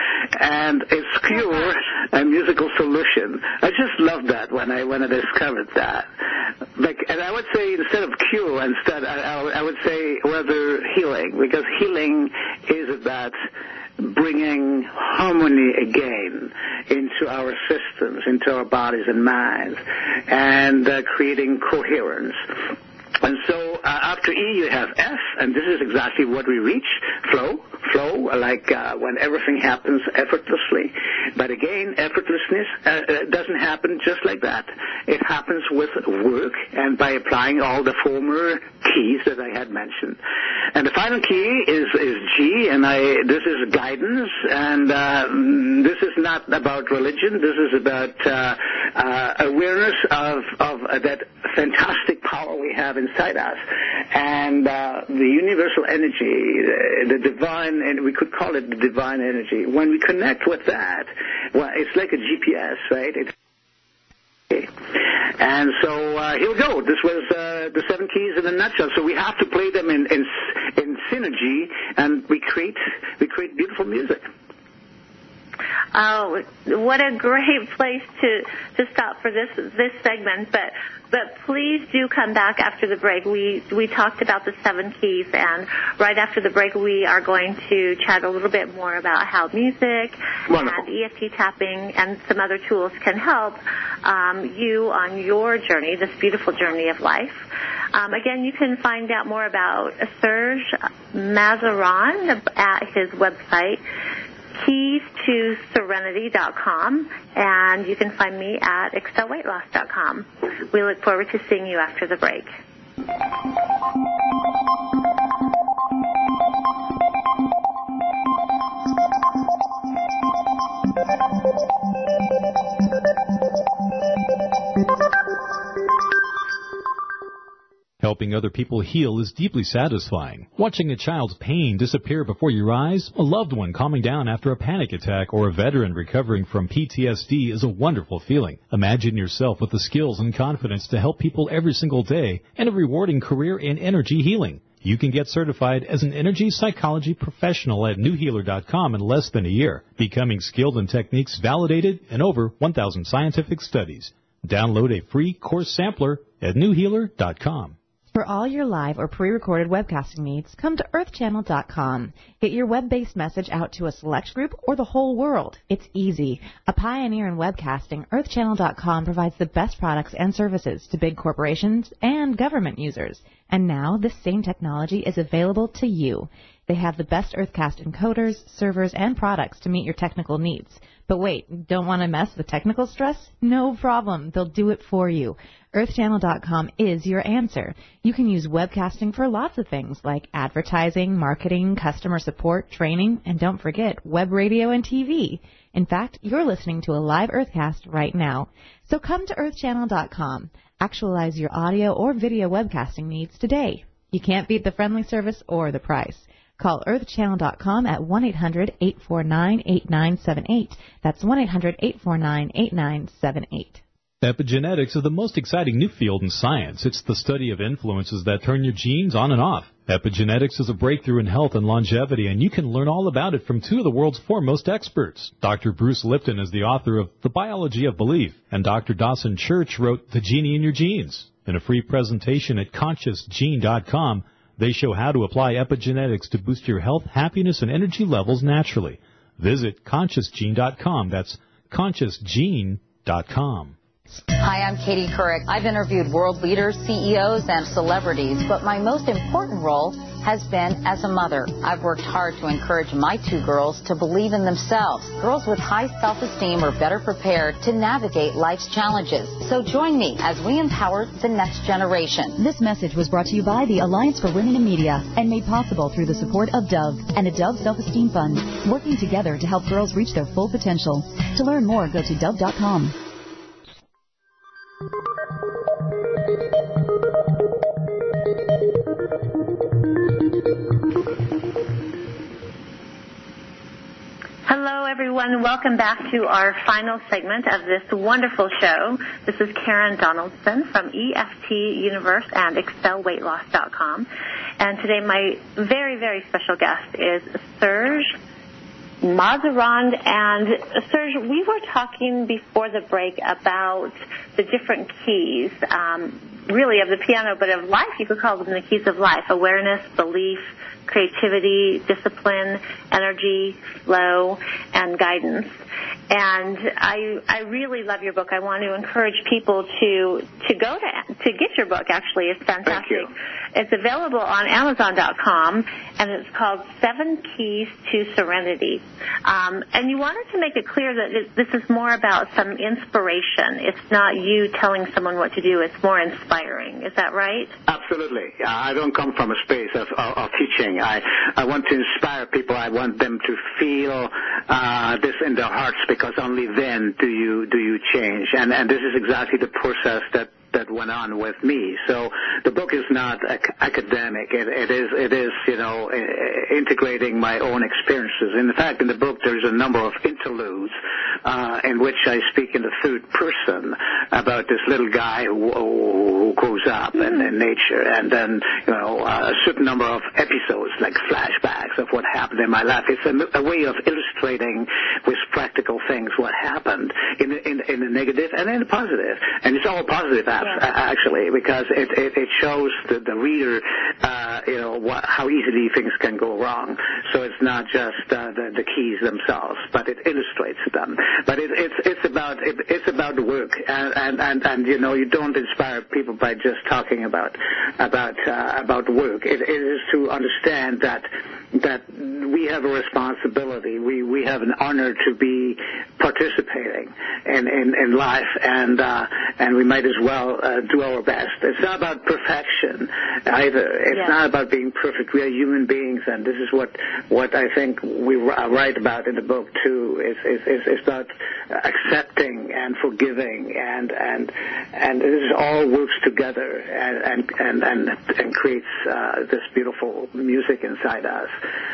and its cure a musical solution. I just loved that when I when I discovered that. Like, and I would say instead of cure, instead I, I would say rather healing, because healing is about bringing harmony again into our systems, into our bodies and minds, and uh, creating coherence. And so uh, after E, you have F, and this is exactly what we reach, flow, flow, like uh, when everything happens effortlessly. But again, effortlessness uh, doesn't happen just like that. It happens with work and by applying all the former keys that I had mentioned. And the final key is, is G, and I, this is guidance, and uh, this is not about religion. This is about uh, uh, awareness of, of uh, that fantastic power we have inside us, and uh, the universal energy, the, the divine, and we could call it the divine energy. When we connect with that, well, it's like a G P S, right? It's And so uh, here we go. This was uh, the seven keys in a nutshell. So we have to play them in, in in synergy, and we create we create beautiful music. Oh, what a great place to to stop for this this segment. But but please do come back after the break. We we talked about the seven keys, and right after the break we are going to chat a little bit more about how music Wonderful. and E F T tapping and some other tools can help um, you on your journey, this beautiful journey of life. Um, again, you can find out more about Serge Mazaran at his website, keys to serenity dot com, and you can find me at excel weight loss dot com. We look forward to seeing you after the break. Helping other people heal is deeply satisfying. Watching a child's pain disappear before your eyes, a loved one calming down after a panic attack, or a veteran recovering from P T S D is a wonderful feeling. Imagine yourself with the skills and confidence to help people every single day and a rewarding career in energy healing. You can get certified as an energy psychology professional at new healer dot com in less than a year, becoming skilled in techniques validated in over one thousand scientific studies. Download a free course sampler at new healer dot com. For all your live or pre-recorded webcasting needs, come to earth channel dot com. Get your web-based message out to a select group or the whole world. It's easy. A pioneer in webcasting, earth channel dot com provides the best products and services to big corporations and government users. And now this same technology is available to you. They have the best Earthcast encoders, servers, and products to meet your technical needs. But wait, don't want to mess with technical stress? No problem. They'll do it for you. earth channel dot com is your answer. You can use webcasting for lots of things like advertising, marketing, customer support, training, and don't forget web radio and T V. In fact, you're listening to a live Earthcast right now. So come to earth channel dot com. Actualize your audio or video webcasting needs today. You can't beat the friendly service or the price. Call earth channel dot com at one eight hundred eight four nine eight nine seven eight. That's one eight hundred eight four nine eight nine seven eight. Epigenetics is the most exciting new field in science. It's the study of influences that turn your genes on and off. Epigenetics is a breakthrough in health and longevity, and you can learn all about it from two of the world's foremost experts. Doctor Bruce Lipton is the author of The Biology of Belief, and Doctor Dawson Church wrote The Genie in Your Genes. In a free presentation at conscious gene dot com, they show how to apply epigenetics to boost your health, happiness, and energy levels naturally. Visit conscious gene dot com. That's conscious gene dot com. Hi, I'm Katie Couric. I've interviewed world leaders, C E Os, and celebrities, but my most important role has been as a mother. I've worked hard to encourage my two girls to believe in themselves. Girls with high self-esteem are better prepared to navigate life's challenges. So join me as we empower the next generation. This message was brought to you by the Alliance for Women in Media and made possible through the support of Dove and a Dove Self-Esteem Fund, working together to help girls reach their full potential. To learn more, go to dove dot com. Hello, everyone. Welcome back to our final segment of this wonderful show. This is Karen Donaldson from E F T Universe and excel weight loss dot com. And today my very, very special guest is Serge Mazaran. And Serge, we were talking before the break about the different keys, um, really of the piano, but of life. You could call them the keys of life: awareness, belief, creativity, discipline, energy, flow, and guidance. And I I really love your book. I want to encourage people to to go to to get your book. Actually, it's fantastic. Thank you. It's available on Amazon dot com, and it's called Seven Keys to Serenity. Um, and you wanted to make it clear that it, this is more about some inspiration. It's not you telling someone what to do. It's more inspiring. Is that right? Absolutely. Uh, I don't come from a space of, of, of teaching. I, I want to inspire people. I want them to feel uh, this in their hearts, because only then do you do you change. And and this is exactly the process that that went on with me. So the book is not ac- academic. It, it is, it is, you know, I- integrating my own experiences. In fact, in the book, there's a number of interludes uh, in which I speak in the third person about this little guy who, who grows up mm-hmm. in, in nature, and then, you know, uh, a certain number of episodes, like flashbacks of what happened in my life. It's a, a way of illustrating with practical things what happened in the, in, in the negative and in the positive. And it's all positive aspects. Yeah. Actually, because it, it, it shows the, the reader, uh, you know, what, how easily things can go wrong. So it's not just uh, the, the keys themselves, but it illustrates them. But it, it's it's about it, it's about the work, and, and and and you know, you don't inspire people by just talking about about uh, about work. It, it is to understand that that we have a responsibility. We we have an honor to be participating in in, in life, and uh, and we might as well uh, do our best. It's not about perfection either. It's yeah. not about being perfect. We are human beings, and this is what what I think we write about in the book too. Is is is, is about accepting and forgiving, and and and this all works together and and and and, and creates uh, this beautiful music inside us.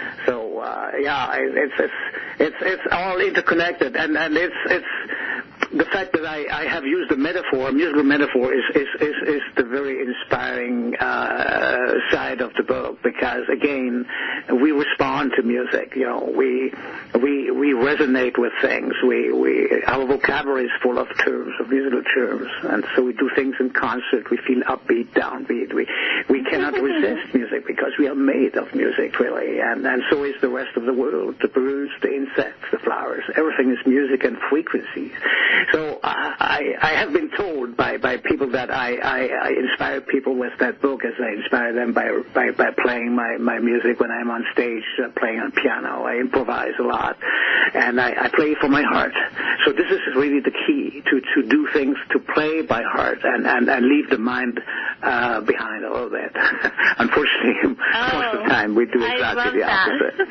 So uh, yeah, it's it's it's it's all interconnected, and and it's it's. The fact that I, I have used a metaphor, a musical metaphor, is is, is, is the very inspiring uh, side of the book, because again, we respond to music. You know, we we we resonate with things. We we our vocabulary is full of terms, of musical terms, and so we do things in concert. We feel upbeat, downbeat. We we cannot resist music because we are made of music, really, and and so is the rest of the world. The birds, the insects, the flowers, everything is music and frequencies. So I, I have been told by, by people that I, I, I inspire people with that book as I inspire them by by, by playing my, my music when I'm on stage, uh, playing on piano. I improvise a lot, and I, I play from my heart. So this is really the key, to, to do things, to play by heart, and, and, and leave the mind uh, behind a little bit. Unfortunately, oh, most of the time we do exactly the opposite.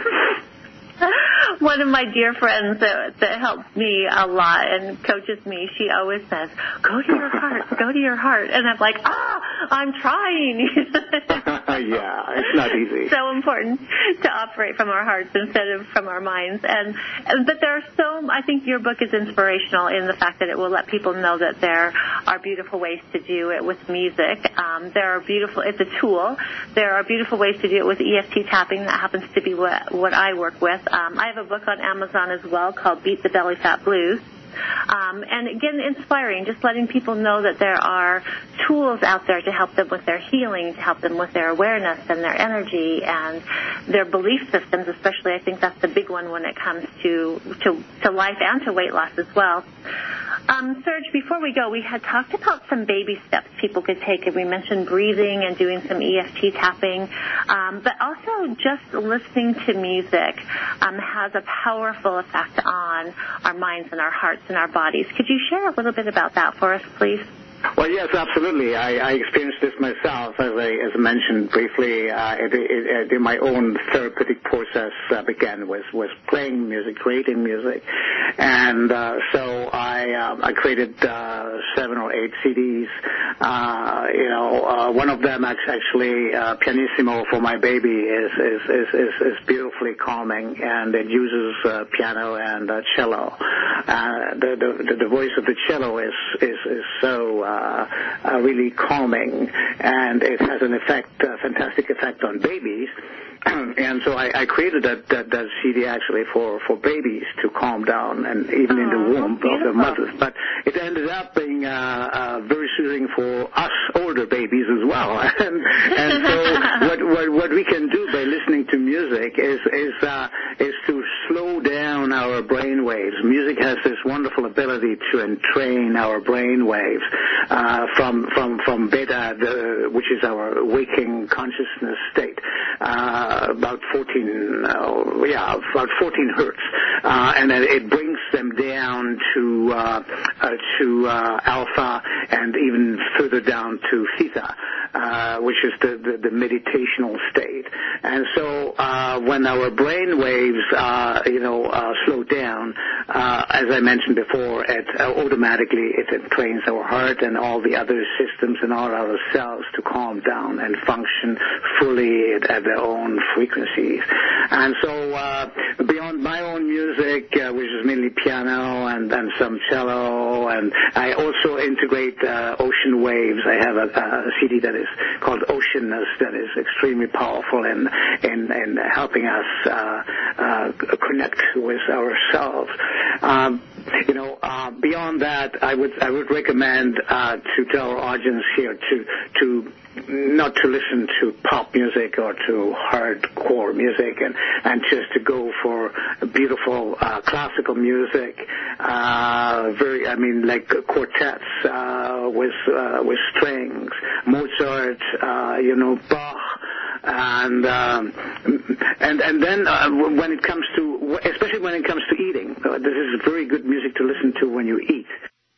One of my dear friends that, that helps me a lot and coaches me, she always says, go to your heart, go to your heart. And I'm like, ah, I'm trying. Yeah, it's not easy. So important to operate from our hearts instead of from our minds. And, and But there are so, I think your book is inspirational in the fact that it will let people know that there are beautiful ways to do it with music. Um, there are beautiful, it's a tool. There are beautiful ways to do it with E F T tapping. That happens to be what, what I work with. Um, I have a book on Amazon as well called Beat the Belly Fat Blues. Um, and again, inspiring, just letting people know that there are tools out there to help them with their healing, to help them with their awareness and their energy and their belief systems, especially. I think that's the big one when it comes to, to, to life and to weight loss as well. Um, Serge, before we go, we had talked about some baby steps people could take, and we mentioned breathing and doing some E F T tapping, um, but also just listening to music um, has a powerful effect on our minds and our hearts and our bodies. Could you share a little bit about that for us, please? Well, yes, absolutely. I, I experienced this myself, as I, as I mentioned briefly. Uh, it, it, it, my own therapeutic process uh, began with, with playing music, creating music, and uh, so I uh, I created uh, seven or eight C Ds. Uh, you know, uh, one of them actually, uh, Pianissimo for My Baby, is is, is, is, is beautifully calming, and it uses uh, piano and uh, cello. Uh, the, the the voice of the cello is is, is so Uh, uh, really calming, and it has an effect, a fantastic effect on babies. and so I, I created that, that, that C D actually for, for babies to calm down, and even oh, in the womb of their mothers. But it ended up being uh, uh, very soothing for us older babies as well. and, and so what, what what we can do by listening to music is is uh, is to slow down our brain waves. Music has this wonderful ability to entrain our brain waves uh, from from from beta, the, which is our waking consciousness state. Uh, about fourteen, uh, yeah, about fourteen hertz, uh, and then it brings them down to uh, uh, to uh, alpha, and even further down to theta, uh, which is the, the, the meditational state. And so, uh, when our brain waves, uh, you know, uh, slow down, uh, as I mentioned before, it uh, automatically it trains our heart and all the other systems and all our cells to calm down and function fully at, at their own frequencies. And so, uh, beyond my own music, uh, which is mainly piano and, and some cello, and I also integrate uh, ocean waves. I have a, a C D that is called Oceanness that is extremely powerful in in, in helping us uh, uh, connect with ourselves. Um, you know, uh, beyond that, I would I would recommend uh, to tell our audience here to to not to listen to pop music or to hardcore music, and, and just to go for beautiful uh, classical music, uh, very, I mean, like quartets uh, with uh, with strings, Mozart, uh, you know, Bach. And um, and and then uh, when it comes to, especially when it comes to eating, uh, this is very good music to listen to when you eat.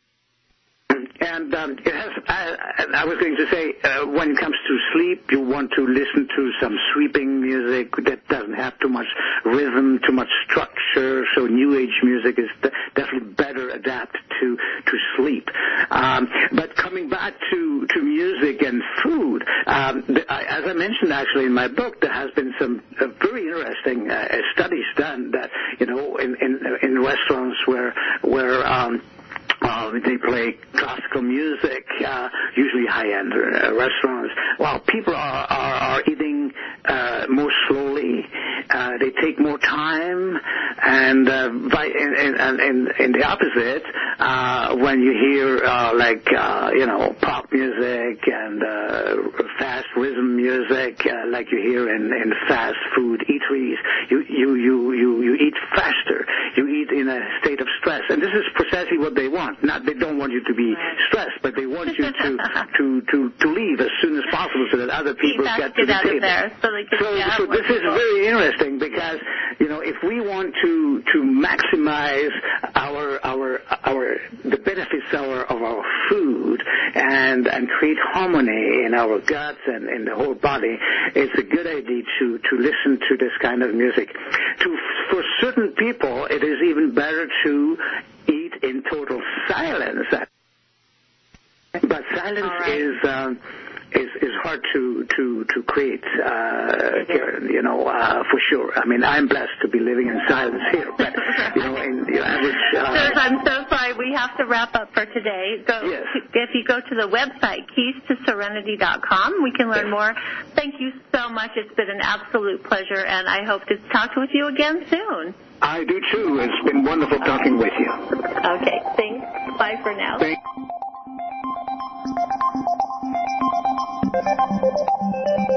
And um, it has, I, I was going to say, uh, when it comes to sleep, you want to listen to some sweeping music that doesn't have too much rhythm, too much structure. So New Age music is de- definitely better adapted to to sleep. Um, but coming back to, to music and food, um, the, I, as I mentioned actually in my book, there has been some uh, very interesting uh, studies done that, you know, in in, in restaurants where where um, Uh, they play classical music, uh, usually high-end uh, restaurants. While people are, are, are eating uh, more slowly, uh, they take more time, and uh, by in, in, in, in the opposite, uh, when you hear uh, like uh, you know pop music and uh, fast rhythm music, uh, like you hear in, in fast food eateries, you you you you you eat faster. You eat in a state of stress, and this is precisely what they want. Not they don't want you to be stressed, but they want you to to, to, to leave as soon as possible so that other people get to the out table. Of there so they can so so this is very interesting because, you know, if we want to to maximize our our our the benefits of our of our food and and create harmony in our guts and in the whole body, it's a good idea to to listen to this kind of music. To for certain people, it is even better to eat in total silence. But silence right. is um, is is hard to to to create, uh, here, you know, uh, for sure. I mean, I'm blessed to be living in silence here, but you know, in the average. Uh, Sir, I'm so sorry. We have to wrap up for today. So yes. if you go to the website keys to serenity dot com, we can learn yes. more. Thank you so much. It's been an absolute pleasure, and I hope to talk with you again soon. I do too. It's been wonderful talking with you. Okay, thanks. Bye for now. Thank-